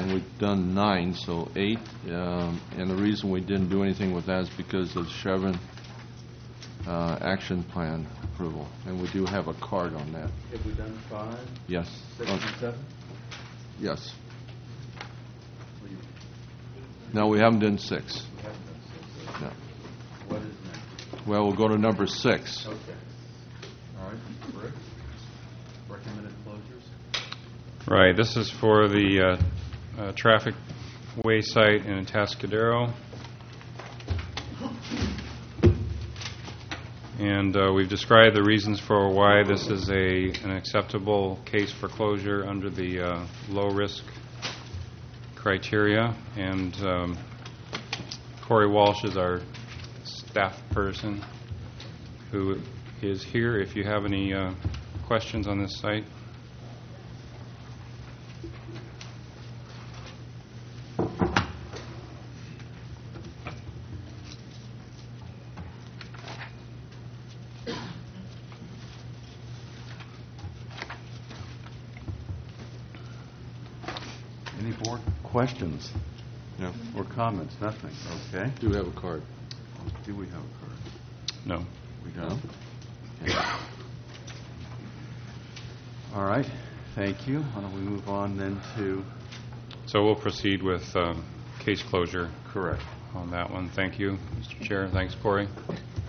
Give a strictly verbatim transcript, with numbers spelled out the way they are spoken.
and we've done nine, so eight. Um, and the reason we didn't do anything with that is because of Chevron uh, action plan approval, and we do have a card on that. Have we done five? Yes. Six Uh, and seven? yes. Well, you- No, we haven't done six. we haven't done six. No. What is next? Well, we'll go to number six. Okay. All right, Rick? Recommended closures? Right, this is for the uh, uh, traffic way site in Atascadero. And uh, we've described the reasons for why this is a an acceptable case for closure under the uh, low-risk criteria. And um, Corey Walsh is our staff person who is here if you have any uh, questions on this site. Any board questions No. or comments? Nothing. Okay. Do have a card. Do we have a card? No. We don't. Okay. All right. Thank you. Why don't we move on then to So we'll proceed with um, case closure correct. on that one. Thank you, Mister Chair. Thanks, Corey.